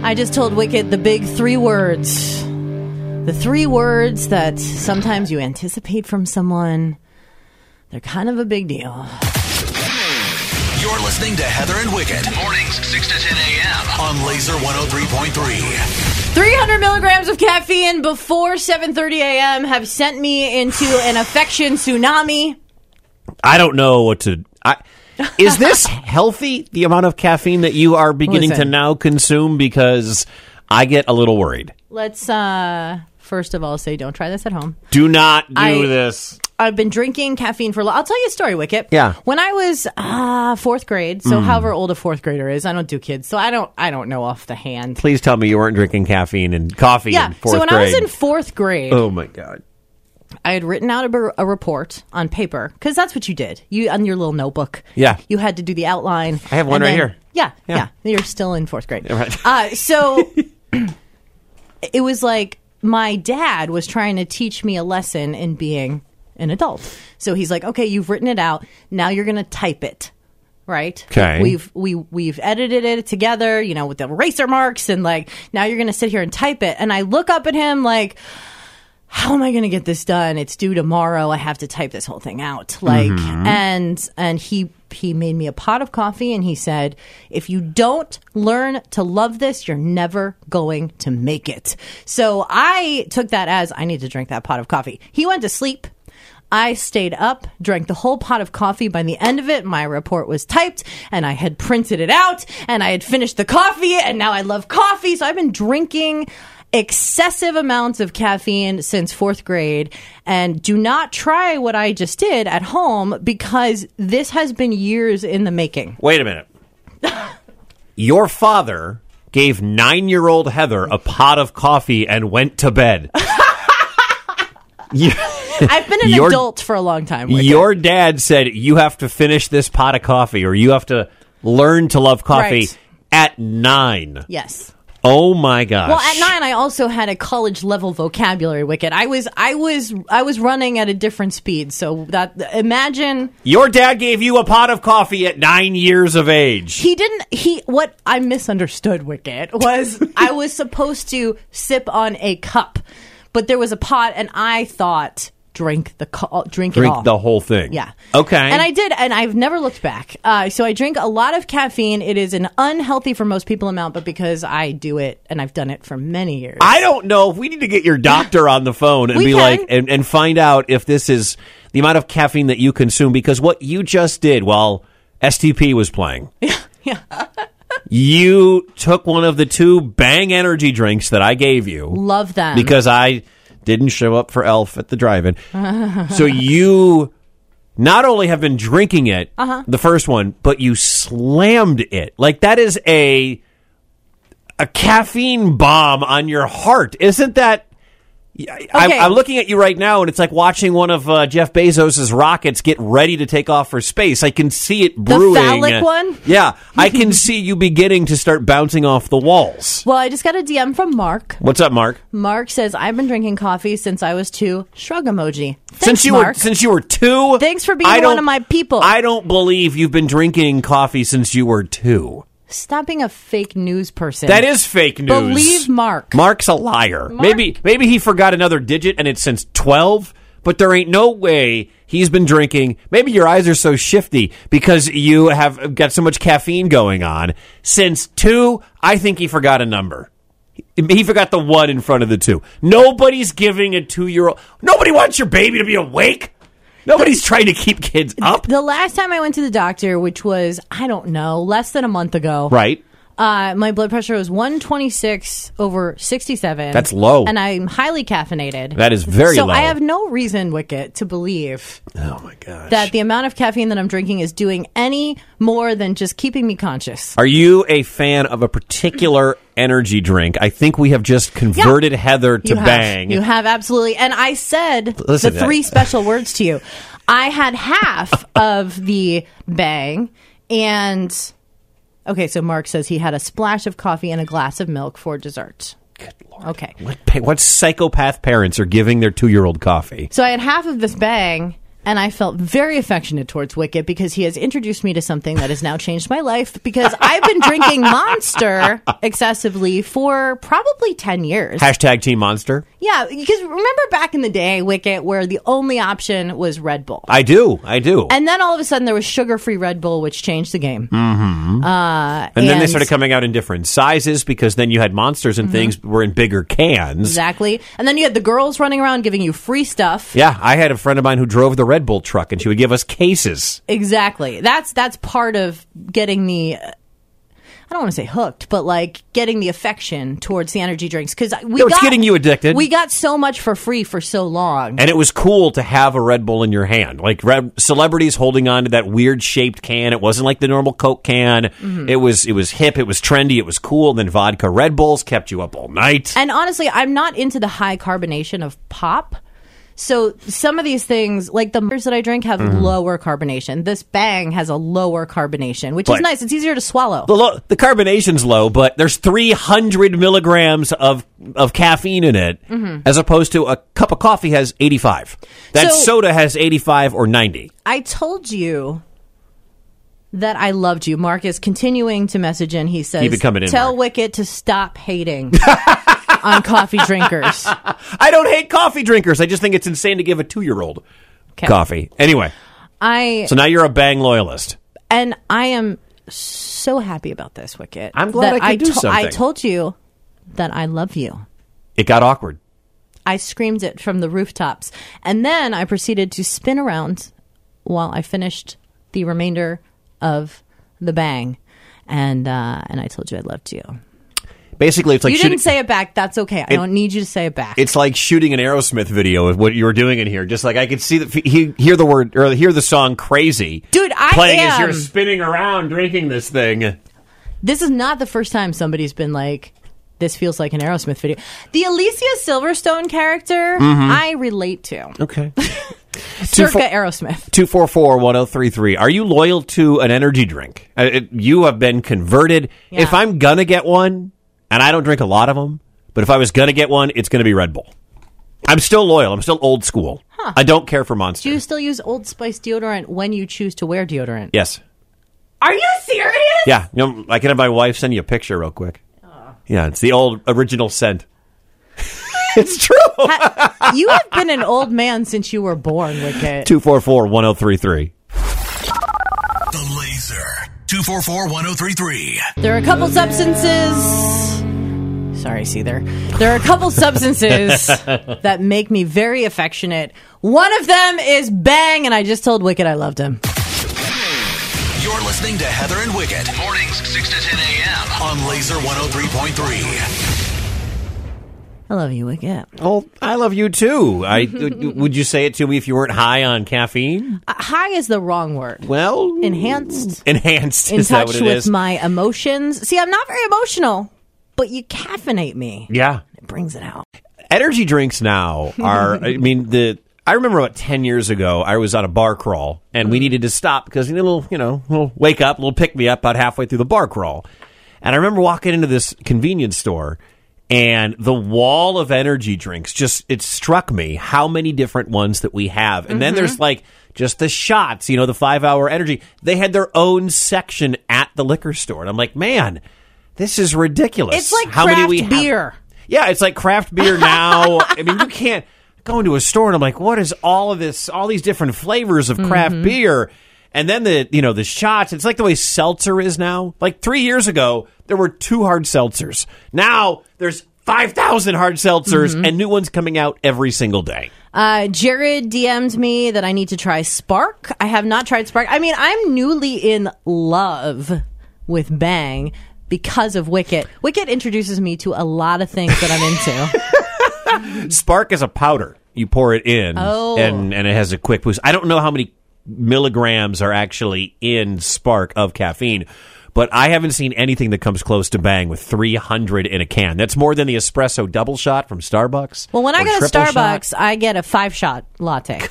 I just told Wicket the big 3 words. The 3 words that sometimes you anticipate from someone. They're kind of a big deal. You're listening to Heather and Wicket. Mornings 6 to 10 a.m. on Laser 103.3. 300 milligrams of caffeine before 7:30 a.m. have sent me into an affection tsunami. I don't know what to... Is this healthy, the amount of caffeine that you are beginning to now consume? Because I get a little worried. Let's, first of all, say don't try this at home. Do not do this. I've been drinking caffeine for... I'll tell you a story, Wicket. Yeah. When I was 4th grade, so however old a 4th grader is, I don't do kids, so I don't know off the hand. Please tell me you weren't drinking caffeine and coffee in 4th grade. So when I was in 4th grade... Oh, my God. I had written out a report on paper, because that's what you did. You on your little notebook. Yeah. You had to do the outline. I have one right here. Yeah. You're still in 4th grade. Right. So it was like my dad was trying to teach me a lesson in being an adult. So he's like, okay, you've written it out. Now you're going to type it. Right. Okay. We've edited it together, with the eraser marks, and like now you're going to sit here and type it. And I look up at him like, how am I going to get this done? It's due tomorrow. I have to type this whole thing out. And he made me a pot of coffee, and he said, if you don't learn to love this, you're never going to make it. So I took that as I need to drink that pot of coffee. He went to sleep. I stayed up, drank the whole pot of coffee. By the end of it, my report was typed, and I had printed it out, and I had finished the coffee, and now I love coffee. So I've been drinking excessive amounts of caffeine since 4th grade, and do not try what I just did at home, because this has been years in the making. Wait a minute. Your father gave 9-year-old Heather a pot of coffee and went to bed. I've been an adult for a long time. Your dad said you have to finish this pot of coffee, or you have to learn to love coffee at 9. Yes. Oh my gosh. Well, at 9, I also had a college level vocabulary, Wicket. I was running at a different speed. So imagine your dad gave you a pot of coffee at 9 years of age. What I misunderstood, Wicket, was I was supposed to sip on a cup, but there was a pot, and I thought drink it all. Drink the whole thing. Yeah. Okay. And I did, and I've never looked back. So I drink a lot of caffeine. It is an unhealthy for most people amount, but because I do it, and I've done it for many years. I don't know if we need to get your doctor on the phone and and find out if this is the amount of caffeine that you consume, because what you just did while STP was playing. Yeah. You took one of the 2 Bang energy drinks that I gave you. Love them. Because I didn't show up for Elf at the drive-in. So you not only have been drinking it, the first one, but you slammed it. Like, that is a caffeine bomb on your heart. Isn't that... Okay. I'm looking at you right now, and it's like watching one of Jeff Bezos' rockets get ready to take off for space. I can see it brewing. The phallic one? Yeah. I can see you beginning to start bouncing off the walls. Well, I just got a DM from Mark. What's up, Mark? Mark says, I've been drinking coffee since I was 2. Shrug emoji. Thanks, Mark. Since you were 2? Thanks for being one of my people. I don't believe you've been drinking coffee since you were 2. Stop being a fake news person. That is fake news. Believe Mark. Mark's a liar. Maybe he forgot another digit and it's since 12, but there ain't no way he's been drinking. Maybe your eyes are so shifty because you have got so much caffeine going on. Since 2, I think he forgot a number. He forgot the 1 in front of the 2. Nobody's giving a 2-year-old. Nobody wants your baby to be awake. Nobody's trying to keep kids up. The last time I went to the doctor, which was, I don't know, less than a month ago. Right. My blood pressure was 126/67. That's low. And I'm highly caffeinated. That is very low. So I have no reason, Wicket, to believe that the amount of caffeine that I'm drinking is doing any more than just keeping me conscious. Are you a fan of a particular energy drink? I think we have just converted Heather to Bang. You have, absolutely. And I said the 3 special words to you. I had half of the Bang, and... Okay, so Mark says he had a splash of coffee and a glass of milk for dessert. Good Lord. Okay. What psychopath parents are giving their 2-year-old coffee? So I had half of this Bang, And I felt very affectionate towards Wicket because he has introduced me to something that has now changed my life, because I've been drinking Monster excessively for probably 10 years. Hashtag Team Monster. Yeah, because remember back in the day, Wicket, where the only option was Red Bull. I do. And then all of a sudden there was sugar-free Red Bull, which changed the game. Mm-hmm. And then they started coming out in different sizes, because then you had Monsters and things were in bigger cans. Exactly. And then you had the girls running around giving you free stuff. Yeah, I had a friend of mine who drove the Red Bull truck, and she would give us cases. Exactly. That's part of getting the... I don't want to say hooked, but like getting the affection towards the energy drinks, because it's getting you addicted. We got so much for free for so long, and it was cool to have a Red Bull in your hand. Like celebrities holding on to that weird shaped can. It wasn't like the normal Coke can. Mm-hmm. It was hip. It was trendy. It was cool. And then vodka Red Bulls kept you up all night. And honestly, I'm not into the high carbonation of pop. So some of these things, like the beers that I drink, have lower carbonation. This Bang has a lower carbonation, which is nice. It's easier to swallow. The carbonation's low, but there's 300 milligrams of caffeine in it, as opposed to a cup of coffee has 85. That soda has 85 or 90. I told you that I loved you. Mark is continuing to message in. He says, Keep it coming in, tell Mark. Wicket to stop hating on coffee drinkers. I don't hate coffee drinkers. I just think it's insane to give a 2-year-old coffee. Anyway, so now you're a Bang loyalist. And I am so happy about this, Wicket. I'm glad I could do something. I told you that I love you. It got awkward. I screamed it from the rooftops. And then I proceeded to spin around while I finished the remainder of the Bang. And I told you I loved you. Basically, it's like you didn't say it back. That's okay. I don't need you to say it back. It's like shooting an Aerosmith video of what you were doing in here. Just like I could see hear the word or hear the song "Crazy," dude. Playing as you're spinning around drinking this thing. This is not the first time somebody's been like, "This feels like an Aerosmith video." The Alicia Silverstone character, I relate to. Okay. Circa Aerosmith. 244-1033. Are you loyal to an energy drink? You have been converted. Yeah. If I'm gonna get one. And I don't drink a lot of them, but if I was going to get one, it's going to be Red Bull. I'm still loyal. I'm still old school. Huh. I don't care for Monster. Do you still use Old Spice deodorant when you choose to wear deodorant? Yes. Are you serious? Yeah. I can have my wife send you a picture real quick. Yeah, it's the old original scent. It's true. You have been an old man since you were born, Wicket. 244-1033. The Laser. 244-1033. There are a couple substances... Sorry, Seether. There are a couple substances that make me very affectionate. One of them is Bang, and I just told Wicket I loved him. You're listening to Heather and Wicket. Mornings 6 to 10 a.m. on Laser 103.3. I love you, Wicket. Oh, I love you too. Would you say it to me if you weren't high on caffeine? High is the wrong word. Well, enhanced. In touch that what it with is? My emotions. See, I'm not very emotional, but you caffeinate me. Yeah, it brings it out. Energy drinks now are. I remember about 10 years ago, I was on a bar crawl and we needed to stop because a little wake up, a little pick me up about halfway through the bar crawl, and I remember walking into this convenience store. And the wall of energy drinks, it struck me how many different ones that we have. And then there's like just the shots, the 5-hour energy. They had their own section at the liquor store. And I'm like, man, this is ridiculous. It's like how craft many we have. beer. Yeah, it's like craft beer now. I mean, you can't go into a store and I'm like, what is all of this, all these different flavors of craft beer? And then the shots, it's like the way seltzer is now. Like 3 years ago, there were 2 hard seltzers. Now there's 5,000 hard seltzers and new ones coming out every single day. Jared DM'd me that I need to try Spark. I have not tried Spark. I mean, I'm newly in love with Bang because of Wicket. Wicket introduces me to a lot of things that I'm into. Spark is a powder. You pour it in and it has a quick boost. I don't know how many milligrams are actually in Spark of caffeine, but I haven't seen anything that comes close to Bang with 300 in a can. That's more than the espresso double shot from Starbucks. Well, when I go to Starbucks, I get a 5-shot latte.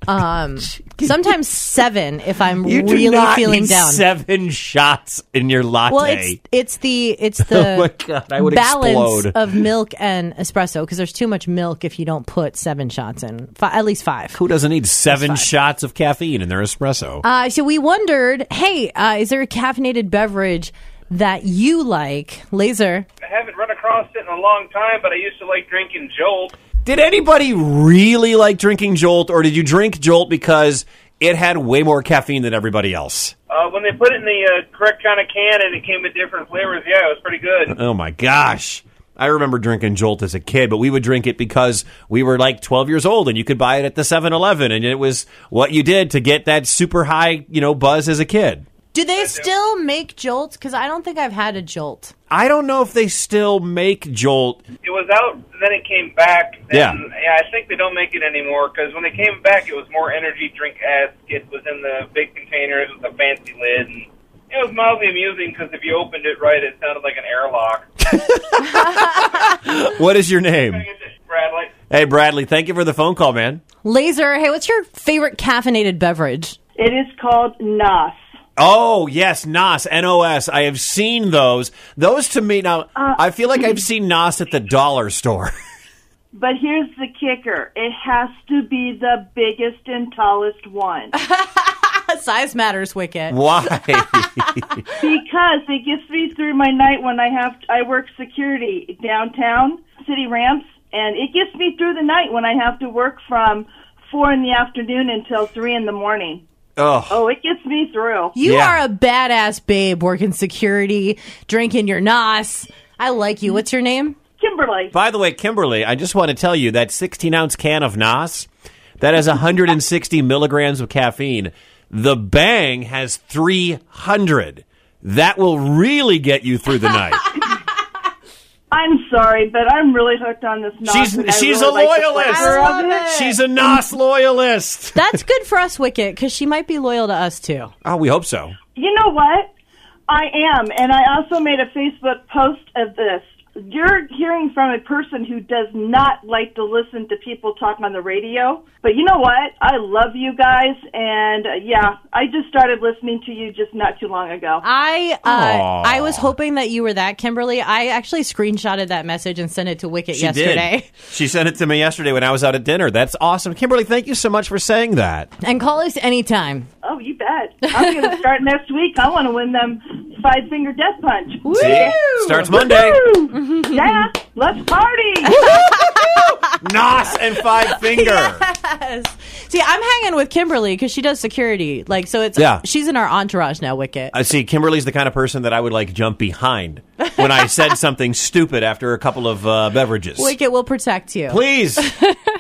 Sometimes 7 if I'm You do really not feeling need down. 7 shots in your latte. Well, it's the Oh my God, I would balance explode. of milk and espresso because there's too much milk if you don't put 7 shots in. At least 5. Who doesn't need 7 shots of caffeine in their espresso? So we wondered, hey, is there a caffeinated beverage that you like, Laser? I haven't run across it in a long time, but I used to like drinking Jolt. Did anybody really like drinking Jolt, or did you drink Jolt because it had way more caffeine than everybody else? When they put it in the correct kind of can and it came with different flavors, yeah, it was pretty good. Oh my gosh. I remember drinking Jolt as a kid, but we would drink it because we were like 12 years old and you could buy it at the 7-Eleven, and it was what you did to get that super high, buzz as a kid. Do they still make Jolts? Because I don't think I've had a Jolt. I don't know if they still make Jolt. It was out, and then it came back. Yeah. And, I think they don't make it anymore, because when they came back, it was more energy drink-esque. It was in the big containers with a fancy lid, and it was mildly amusing, because if you opened it right, it sounded like an airlock. What is your name? Bradley. Hey, Bradley, thank you for the phone call, man. Laser, hey, what's your favorite caffeinated beverage? It is called NOS. Oh, yes, NOS, N-O-S. I have seen those. Those to me, now, I feel like I've seen NOS at the dollar store. But here's the kicker. It has to be the biggest and tallest one. Size matters, Wicket. Why? Because it gets me through my night when I work security downtown, city ramps, and it gets me through the night when I have to work from 4 in the afternoon until 3 in the morning. Oh, it gets me through. You Yeah. are a badass babe working security, drinking your NOS. I like you. What's your name? Kimberly. By the way, Kimberly, I just want to tell you that 16-ounce can of NOS, that has 160 milligrams of caffeine. The Bang has 300. That will really get you through the night. I'm sorry, but I'm really hooked on this NOS. She's and I a really like the loyalist. flavor I love of it. She's a NOS loyalist. That's good for us, Wicket, because she might be loyal to us, too. Oh, we hope so. You know what? I am, and I also made a Facebook post of this. You're hearing from a person who does not like to listen to people talk on the radio. But you know what? I love you guys, and I just started listening to you just not too long ago. I was hoping that you were that, Kimberly. I actually screenshotted that message and sent it to Wicket yesterday. Did. She sent it to me yesterday when I was out at dinner. That's awesome. Kimberly, thank you so much for saying that. And call us anytime. Oh, you bet. I'm going to start next week. I want to win them 5-finger death punch. See? Starts Monday. Woo! Yeah, let's party. NOS and 5-finger. Yes. See, I'm hanging with Kimberly because she does security. She's in our entourage now, Wicket. I see. Kimberly's the kind of person that I would jump behind when I said something stupid after a couple of beverages. Wicket will protect you. Please.